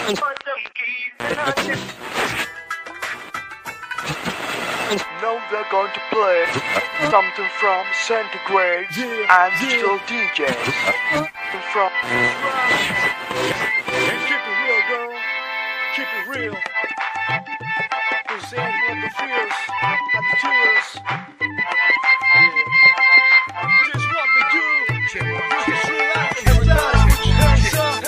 Now they're going to play something from Centigrade and Digital DJ. From keep it real, girl. Keep it real. Present all the fears and the tears. This is what we do. This is true life. Everybody put your hands up.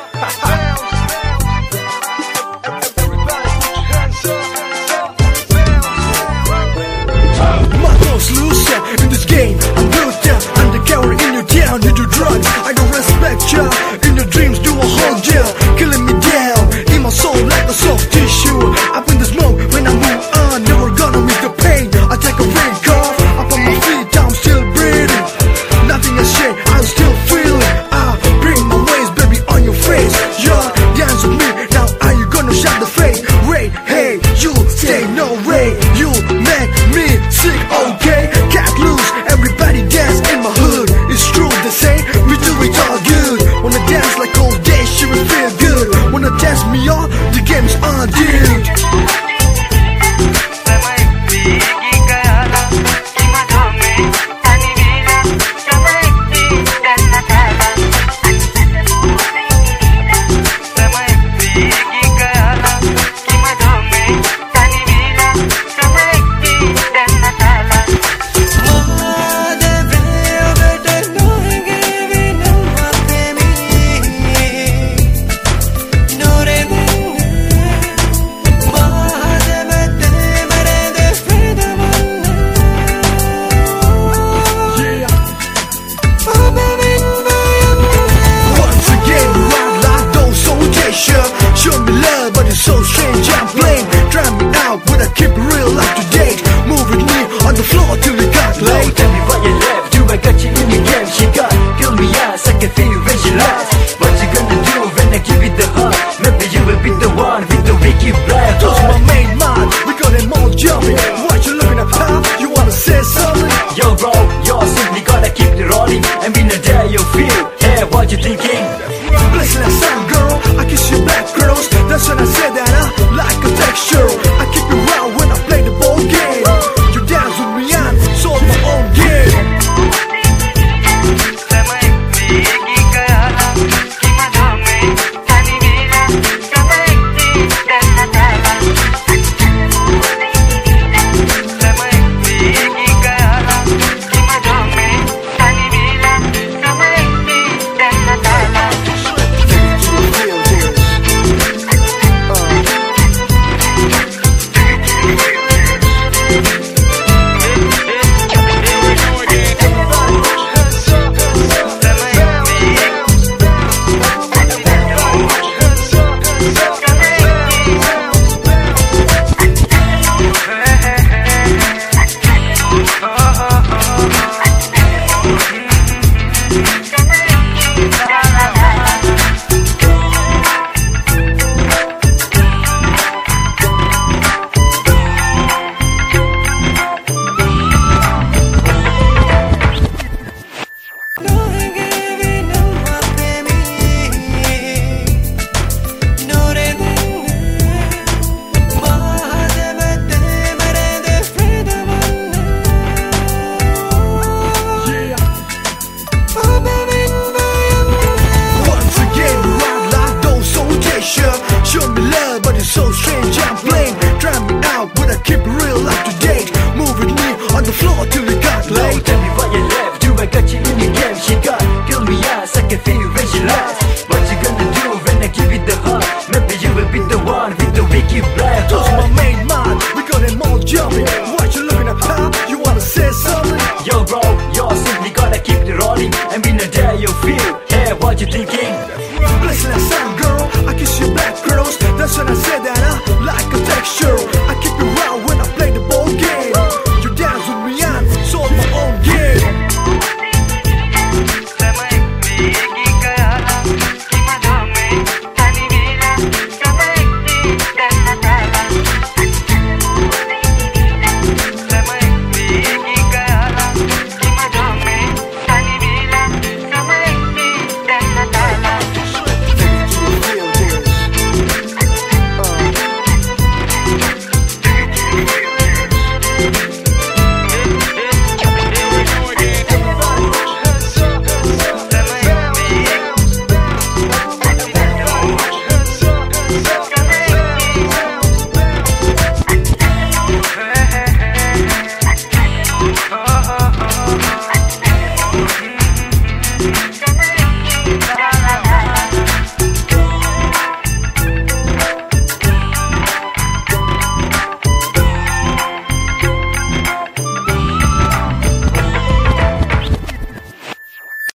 In this game, I'm built down undercover in your town. You do drugs, I don't respect ya. In your dreams, do a hold ya, killing me down in my soul like a soft tissue. Up in the smoke when I move on, never gonna miss the pain. I take a break off, up on my feet, I'm still breathing. Nothing has changed, I'm still feeling. I bring my ways, baby, on your face. Yeah, dance with me now. Are you gonna shut the face? Wait, hey, you say no way. You make me sick, okay? Everybody dance in my hood. It's true, they say we do it all good. Wanna dance like all day, she will feel good. Wanna dance me on, the game's on, dude. Show me love, but it's so